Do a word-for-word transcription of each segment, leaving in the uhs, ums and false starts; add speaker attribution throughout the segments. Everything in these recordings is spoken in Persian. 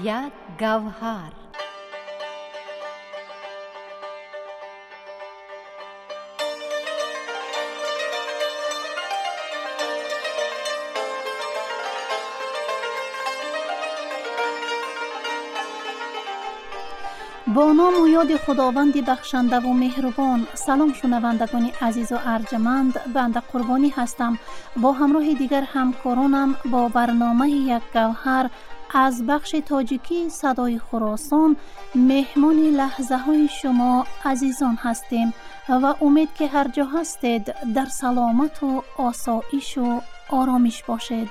Speaker 1: یک گوهر.
Speaker 2: با نام و یاد خداوند بخشنده و مهربان. سلام شنوندگان عزیز و ارجمند، بنده قربانی هستم. با همراه دیگر همکارانم با برنامه یک گوهر از بخش تاجیکی صدای خراسان مهمان لحظه های شما عزیزان هستیم و امید که هر جا هستید در سلامت و آسایش و آرامش باشید.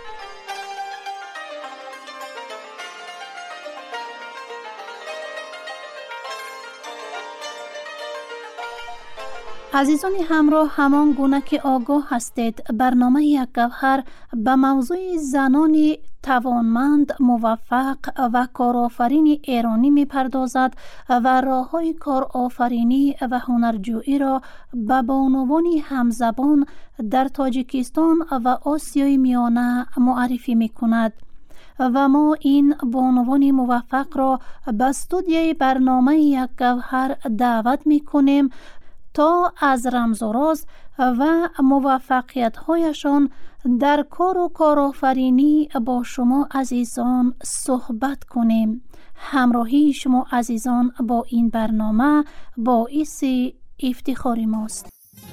Speaker 2: عزیزان همراه، همان گونه که آگاه هستید برنامه یک گوهر به موضوع زنان توانمند، موفق و کارآفرین ایرانی می پردازد و راه های کارآفرینی و هنرجویی را به بانوان همزبان در تاجیکستان و آسیای میانه معرفی می کند و ما این بانوان موفق را به استودیوی برنامه یک گوهر دعوت می کنیم تا از رمز و راز و موفقیت‌هایشان در کار و کارآفرینی با شما عزیزان صحبت کنیم. همراهی شما عزیزان با این برنامه باعث افتخار ماست.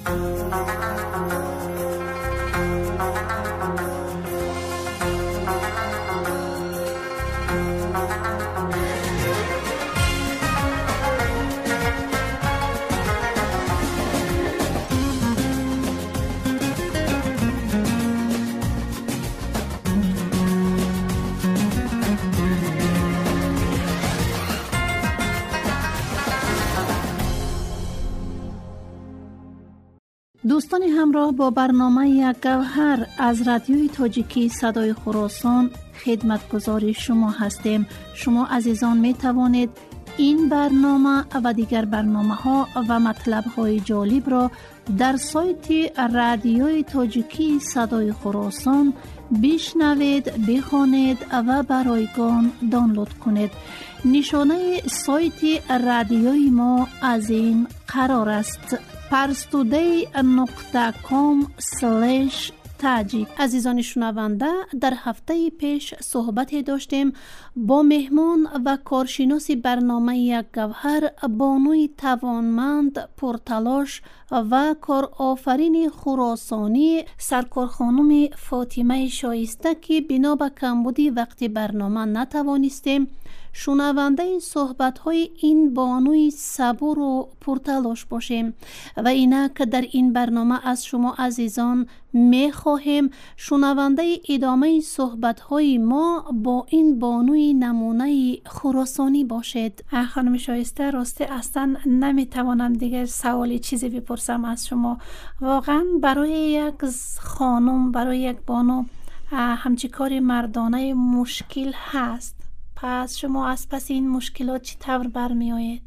Speaker 2: دوستان همراه با برنامه یک گوهر از رادیوی تاجیکی صدای خراسان خدمتگزار شما هستیم. شما عزیزان می توانید این برنامه و دیگر برنامه ها و مطلب های جالب را در سایت رادیوی تاجیکی صدای خراسان بشنوید، بخوانید و برایگان دانلود کنید. نشانه سایت رادیوی ما از این قرار است: parstoday نقطه کام اسلش تاجیک. عزیزان شنونده، در هفته پیش صحبتی داشتیم با مهمان و کارشناس برنامه یک گوهر، بانوی توانمند، پرتلاش و کارآفرین خراسانی سرکار خانم فاطمه شایسته که بنا به کمبودی وقتی برنامه نتوانستیم شنونده صحبت‌های این بانوی صبور و پرتلاش باشیم و اینک در این برنامه از شما عزیزان می‌خواهیم شنونده ادامه صحبت‌های ما با این بانوی نمونه خراسانی باشید. خانم شایسته، راستی اصلا نمی‌توانم دیگر سوالی چیزی بپرسم از شما. واقعا برای یک خانم، برای یک بانو همچی کار مردانه مشکل هست. پس شما از پس این مشکلات چی طور برمی آید؟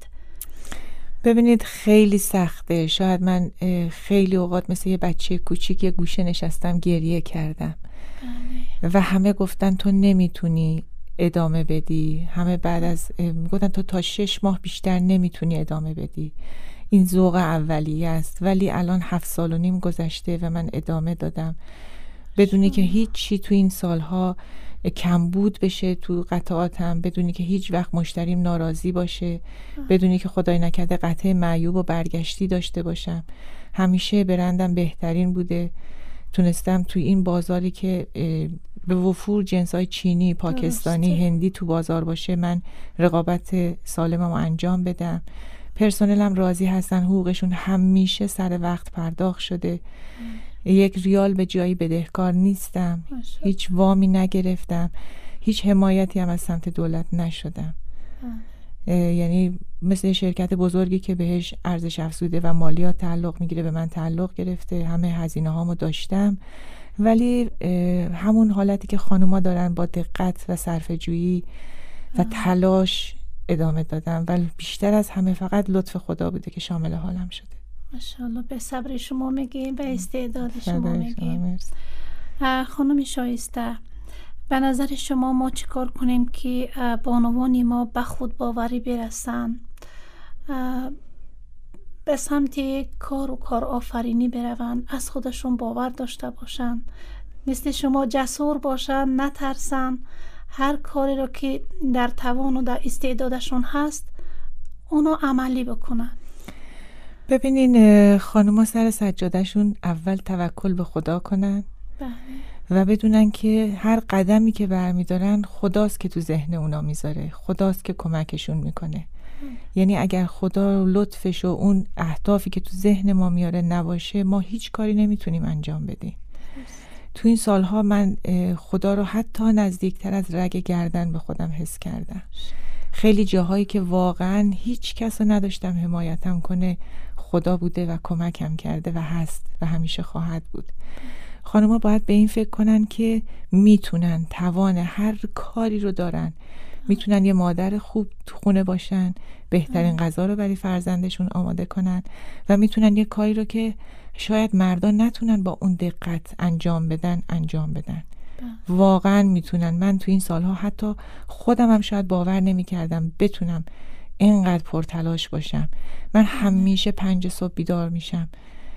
Speaker 3: ببینید، خیلی سخته. شاید من خیلی اوقات مثل یه بچه کوچیک یه گوشه نشستم گریه کردم بله. و همه گفتن تو نمیتونی ادامه بدی. همه بعد از گفتن تو تا شش ماه بیشتر نمیتونی ادامه بدی. این ذوق اولیه است. ولی الان هفت سال و نیم گذشته و من ادامه دادم بدونی که هیچ چی تو این سالها کمبود بشه تو قطعاتم، بدونی که هیچ وقت مشتریم ناراضی باشه، بدونی که خدای نکرده قطعه معیوب و برگشتی داشته باشم. همیشه برندم بهترین بوده. تونستم توی این بازاری که به وفور جنسای چینی، پاکستانی، هندی تو بازار باشه من رقابت سالمم انجام بدم. پرسنلم راضی هستن، حقوقشون همیشه سر وقت پرداخت شده. یک ریال به جایی بدهکار نیستم. هیچ وامی نگرفتم. هیچ حمایتی هم از سمت دولت نشدم. یعنی مثل شرکت بزرگی که بهش ارزش افزوده و مالیات تعلق میگیره به من تعلق گرفته. همه هزینه هامو داشتم، ولی همون حالتی که خانوما دارن با دقت و صرفه‌جویی و تلاش ادامه دادم. ولی بیشتر از همه فقط لطف خدا بوده که شامل حالم شده.
Speaker 2: ماشاءالله. به صبر شما میگیم، به استعداد شما میگیم. خانم شایسته، به نظر شما ما چی کار کنیم که بانوان ما به خود باوری برسن، به سمت کار و کار آفرینی بروند، از خودشون باور داشته باشن، مثل شما جسور باشن، نترسن، هر کاری رو که در توان و در استعدادشون هست اونو عملی بکنن؟
Speaker 3: ببینین خانوما سر سجادهشون اول توکل به خدا کنن
Speaker 2: بله.
Speaker 3: و بدونن که هر قدمی که برمیدارن خداست که تو ذهن اونا میذاره، خداست که کمکشون میکنه. یعنی اگر خدا لطفش و اون اهدافی که تو ذهن ما میاره نباشه، ما هیچ کاری نمیتونیم انجام بدیم. تو این سالها من خدا رو حتی نزدیکتر از رگ گردن به خودم حس کردم. خیلی جاهایی که واقعا هیچ کس رو نداشتم حمایتم کنه، خدا بوده و کمکم کرده و هست و همیشه خواهد بود. خانوما باید به این فکر کنن که میتونن، توان هر کاری رو دارن، میتونن یه مادر خوب تو خونه باشن، بهترین غذا رو برای فرزندشون آماده کنن و میتونن یه کاری رو که شاید مردان نتونن با اون دقت انجام بدن انجام بدن. واقعا میتونن. من تو این سالها حتی خودم هم شاید باور نمی کردم بتونم اینقدر پرتلاش باشم. من همیشه پنج صبح بیدار میشم،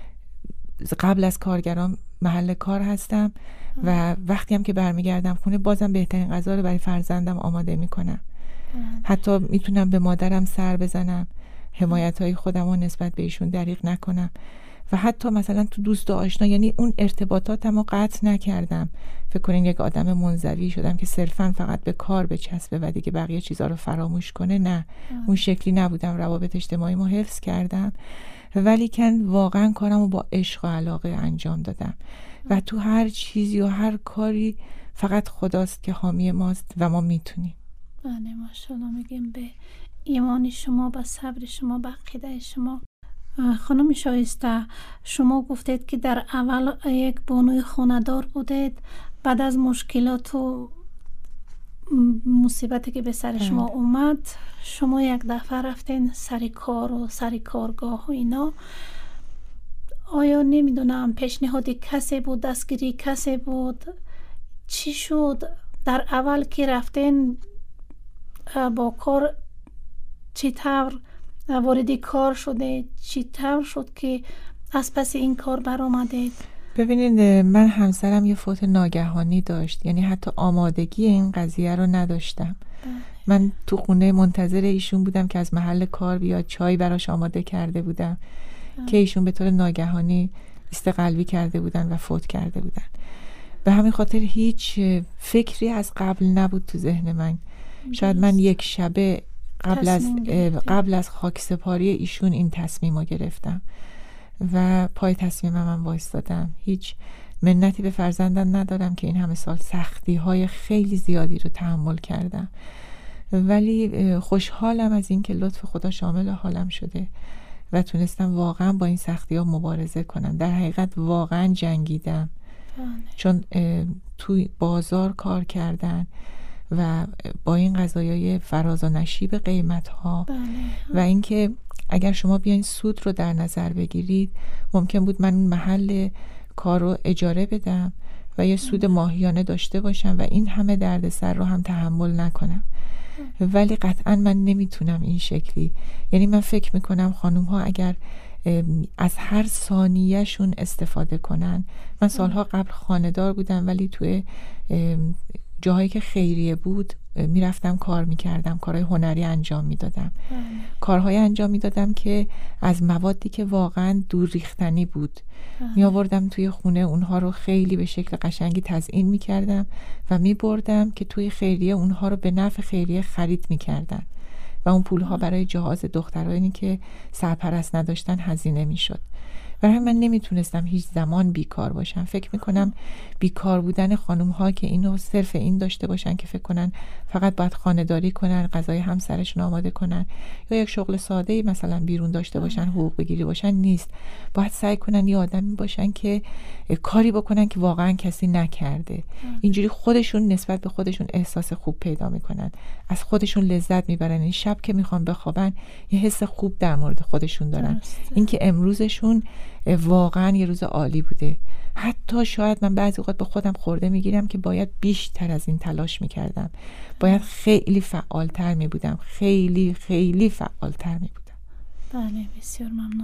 Speaker 3: قبل از کارگرام محل کار هستم و وقتی هم که برمیگردم خونه بازم بهترین غذا رو برای فرزندم آماده میکنم. حتی میتونم به مادرم سر بزنم، حمایت‌های خودم رو نسبت به ایشون دریغ نکنم و حتی مثلا تو دوست و آشنا، یعنی اون ارتباطاتم رو قطع نکردم. فکر کنین یک آدم منزوی شدم که صرفاً فقط به کار بچسبه و دیگه بقیه چیزا رو فراموش کنه. نه، اون شکلی نبودم. روابط اجتماعی ما حفظ کردم، ولی کن واقعا کارم رو با عشق و علاقه انجام دادم و تو هر چیزی و هر کاری فقط خداست که حامی ماست و ما میتونیم.
Speaker 2: بله ماشاءالله. میگیم به ایمان شما، به صبر شما، به عقیده شما. خانم شایسته، شما گفتید که در اول یک بانوی خانه‌دار بودید، بعد از مشکلات و مصیبتی که به سر شما اومد شما یک دفعه رفتین سر کار و سر کارگاه و اینا. آیا نمیدونم پیشنهادی کسی بود، دستگیری کسی بود، چی شد در اول که رفتین با کار؟ چی طور واردی کار شده؟ چی طور شد که از پس این کار برآمدید؟
Speaker 3: ببینید من همسرم یه فوت ناگهانی داشت، یعنی حتی آمادگی این قضیه رو نداشتم. من تو خونه منتظر ایشون بودم که از محل کار بیاد، چای براش آماده کرده بودم که ایشون به طور ناگهانی ایست قلبی کرده بودن و فوت کرده بودن. به همین خاطر هیچ فکری از قبل نبود تو ذهن من. شاید من یک شبه قبل از قبل از خاکسپاری ایشون این تصمیم رو گرفتم و پای تصمیم من وایستادم. هیچ منتی به فرزندم ندارم که این همه سال سختی های خیلی زیادی رو تحمل کردم، ولی خوشحالم از این که لطف خدا شامل حالم شده و تونستم واقعا با این سختی ها مبارزه کنم. در حقیقت واقعا جنگیدم، چون توی بازار کار کردن و با این قضایای فراز و نشیب قیمت ها و اینکه اگر شما بیاین سود رو در نظر بگیرید، ممکن بود من اون محل کار رو اجاره بدم و یه سود ماهیانه داشته باشم و این همه دردسر رو هم تحمل نکنم. ولی قطعا من نمیتونم این شکلی. یعنی من فکر میکنم خانوم ها اگر از هر ثانیه شون استفاده کنن. من سالها قبل خانه‌دار بودم، ولی توی جاهایی که خیریه بود میرفتم کار میکردم، کارهای هنری انجام میدادم، کارهای انجام میدادم که از موادی که واقعا دور ریختنی بود می آوردم توی خونه، اونها رو خیلی به شکل قشنگی تزیین میکردم و میبردم که توی خیریه اونها رو به نفع خیریه خرید میکردن و اون پولها برای جهاز دخترانی که سرپرست نداشتن هزینه میشد. برای من نمیتونستم هیچ زمان بیکار باشم. فکر میکنم بیکار بودن خانم ها که اینو صرف این داشته باشن که فکر کنن فقط باید خانه‌داری کنن، غذای همسرشون آماده کنن یا یک شغل ساده‌ای مثلا بیرون داشته باشن، حقوق بگیری باشن، نیست. باید سعی کنن یه آدمی باشن که کاری بکنن که واقعا کسی نکرده. اینجوری خودشون نسبت به خودشون احساس خوب پیدا میکنن، از خودشون لذت میبرن. این شب که میخوان بخوابن یه حس خوب در مورد خودشون دارن. اینکه امروزشون واقعا یه روز عالی بوده. حتی شاید من بعضی اوقات به خودم خورده میگیرم که باید بیشتر از این تلاش میکردم، باید خیلی فعالتر میبودم، خیلی خیلی فعالتر میبودم.
Speaker 2: بله بسیار ممنون.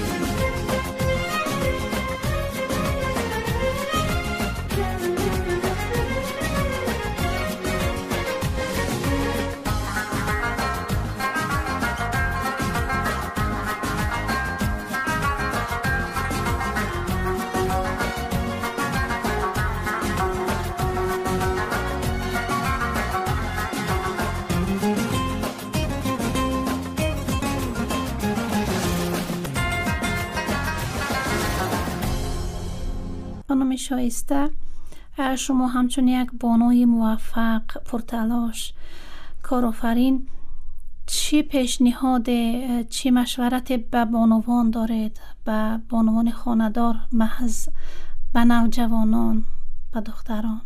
Speaker 2: خانم شایسته، شما همچون یک بانوی موفق، پرتلاش، کارآفرین، چی پیشنهاد، چی مشورت به بانوان دارید؟ به بانوان خانه‌دار، محض به نوجوانان، به دختران؟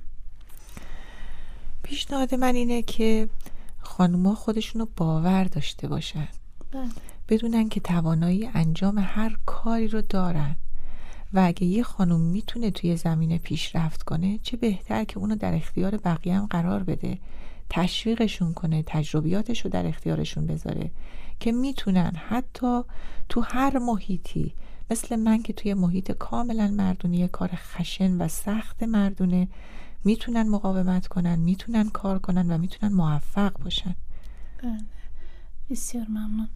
Speaker 3: پیشنهاد من اینه که خانوما خودشونو باور داشته باشن، بدونن که توانایی انجام هر کاری رو دارن و اگه یه خانوم میتونه توی زمینه پیشرفت کنه، چه بهتر که اونو در اختیار بقیه هم قرار بده، تشویقشون کنه، تجربیاتش رو در اختیارشون بذاره که میتونن حتی تو هر محیطی، مثل من که توی محیط کاملا مردونه، کار خشن و سخت مردونه، میتونن مقاومت کنن، میتونن کار کنن و میتونن موفق باشن.
Speaker 2: بسیار ممنون.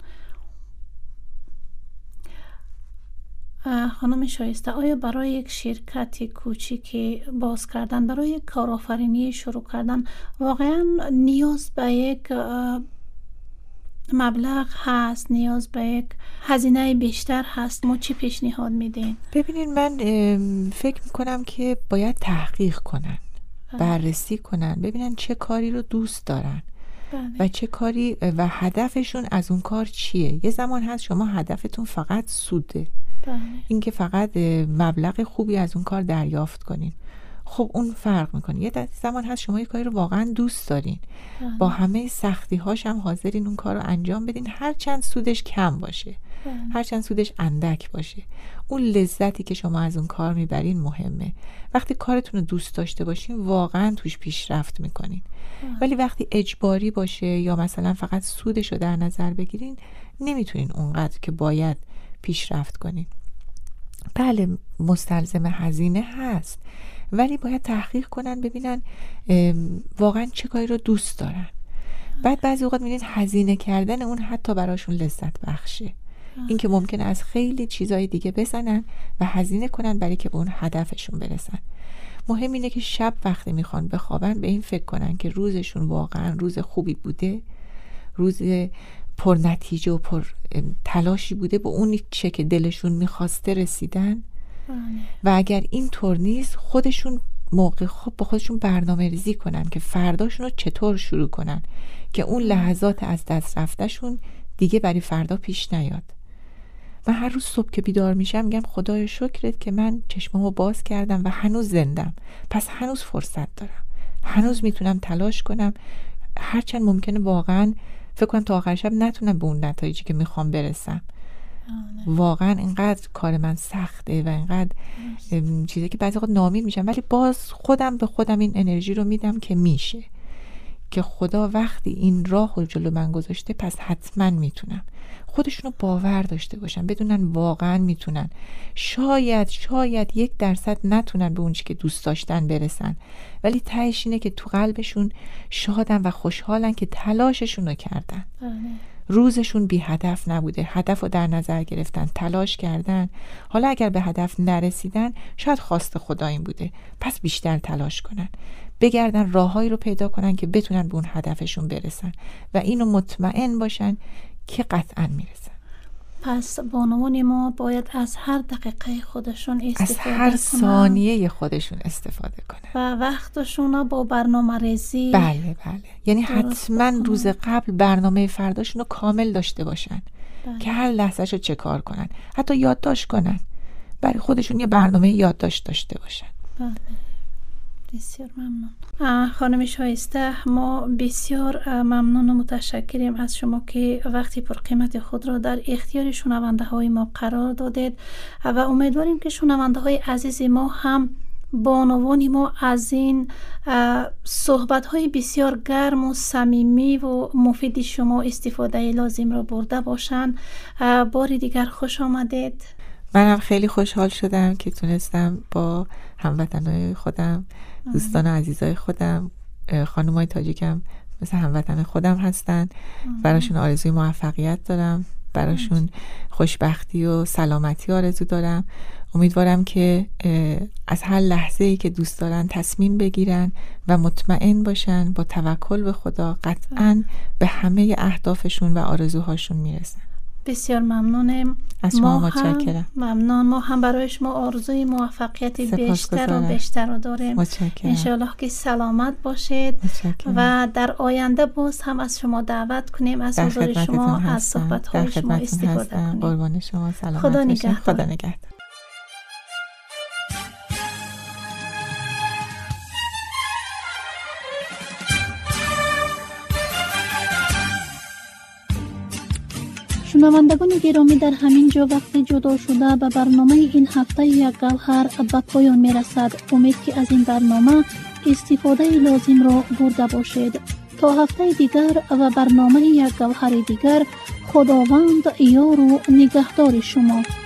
Speaker 2: خانم شایسته، آیا برای یک شرکت کوچیکی باز کردن، برای یک کارآفرینی شروع کردن واقعا نیاز به یک مبلغ هست، نیاز به یک هزینه بیشتر هست؟ ما چی پیشنهاد میدین؟
Speaker 3: ببینین، من فکر میکنم که باید تحقیق کنن، بررسی کنن، ببینن چه کاری رو دوست دارن بله. و چه کاری و هدفشون از اون کار چیه. یه زمان هست شما هدفتون فقط سوده، بله. این که فقط مبلغ خوبی از اون کار دریافت کنین، خب اون فرق میکنه. یه زمان هست شما یه کاری رو واقعا دوست دارین، بله. با همه سختی هاش هم حاضرین اون کار رو انجام بدین، هر چند سودش کم باشه، بله. هر چند سودش اندک باشه. اون لذتی که شما از اون کار میبرین مهمه. وقتی کارتون رو دوست داشته باشین واقعا توش پیشرفت میکنین، بله. ولی وقتی اجباری باشه یا مثلا فقط سودش رو در نظر بگیرین، نمیتونین اونقدر که باید پیشرفت کنین. بله مستلزم هزینه هست، ولی باید تحقیق کنن ببینن واقعا چه کاری رو دوست دارن. بعد بعضی اوقات می‌بینین هزینه کردن اون حتی براشون لذت بخشه. این که ممکنه از خیلی چیزای دیگه بزنن و هزینه کنن برای که به اون هدفشون برسن. مهم اینه که شب وقتی میخوان بخوابن به این فکر کنن که روزشون واقعا روز خوبی بوده، روز پر نتیجه و پر تلاشی بوده، به اون چه که دلشون میخواسته رسیدن. و اگر این طور نیست، خودشون موقع خواب با خودشون برنامه ریزی کنن که فرداشون رو چطور شروع کنن که اون لحظات از دست رفتهشون دیگه برای فردا پیش نیاد. من هر روز صبح که بیدار میشم میگم خدای شکرت که من چشمامو باز کردم و هنوز زندم، پس هنوز فرصت دارم، هنوز میتونم تلاش کنم، هرچند ممکنه واقعا فکر کنم تا آخر شب نتونم به اون نتایجی که میخوام برسم. آه واقعا اینقدر کار من سخته و اینقدر چیزی که بعضی وقت ناامید میشم، ولی باز خودم به خودم این انرژی رو میدم که میشه، که خدا وقتی این راه رو جلو من گذاشته پس حتما میتونم. خودشونو باور داشته باشن، بدونن واقعا میتونن. شاید شاید یک درصد نتونن به اون چی که دوست داشتن برسن، ولی تهش اینه که تو قلبشون شادن و خوشحالن که تلاششون رو کردن. آه. روزشون بی هدف نبوده، هدف رو در نظر گرفتن، تلاش کردن. حالا اگر به هدف نرسیدن، شاید خواست خدا این بوده، پس بیشتر تلاش کنن، بگردن راههایی رو پیدا کنن که بتونن به اون هدفشون برسن و اینو مطمئن باشن که قطعا میرسن.
Speaker 2: پس بانوان ما باید از هر دقیقه خودشون استفاده کنن،
Speaker 3: از هر ثانیه خودشون استفاده کنن
Speaker 2: و وقتشون رو با برنامه ریزی.
Speaker 3: بله بله، یعنی حتما روز قبل برنامه فرداشون رو کامل داشته باشن. بله. که هر لحظهشو چه کار کنن، حتی یادداشت کنن، برای خودشون یه برنامه یادداشت داشته باشن.
Speaker 2: بله بسیار ممنون خانم شایسته. ما بسیار ممنون و متشکریم از شما که وقتی پر قیمت خود را در اختیار شنونده های ما قرار دادید و امیدواریم که شنونده های عزیز ما هم بانوان ما از این صحبت های بسیار گرم و صمیمی و مفید شما استفاده لازم را برده باشند. بار دیگر خوش آمدید.
Speaker 3: منم خیلی خوشحال شدم که تونستم با هموطنای خودم، دوستان عزیزای خودم، خانمای تاجیکم مثل هموطن خودم هستن، براشون آرزوی موفقیت دارم، براشون خوشبختی و سلامتی آرزو دارم. امیدوارم که از هر لحظه‌ای که دوست دارن تصمیم بگیرن و مطمئن باشن با توکل به خدا قطعاً به همه اهدافشون و آرزوهاشون میرسن.
Speaker 2: بسیار ممنونم.
Speaker 3: از شما متشکرم.
Speaker 2: ممنون. ما هم برای شما آرزوی موفقیت بیشتر و بیشتر رو داریم. انشاءالله که سلامت باشید و در آینده باز هم از شما دعوت کنیم از حضور شما از صحبت‌های شما استفاده کنیم.
Speaker 3: قربان شما. سلامت
Speaker 2: خدا نگهدار.
Speaker 3: خدا نگهدار.
Speaker 2: شنوندگان گرامی، در همین جا وقت جدا شده به برنامه این هفته یک گوهر به پایان می رسد. امید که از این برنامه استفاده لازم را برده باشید. تا هفته دیگر و برنامه یک گوهر دیگر، خداوند یار و نگهدار شما.